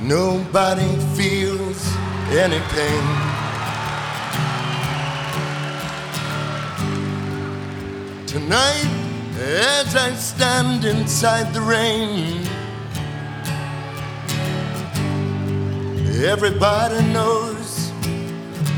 Nobody feels any pain. Tonight, as I stand inside the rain, everybody knows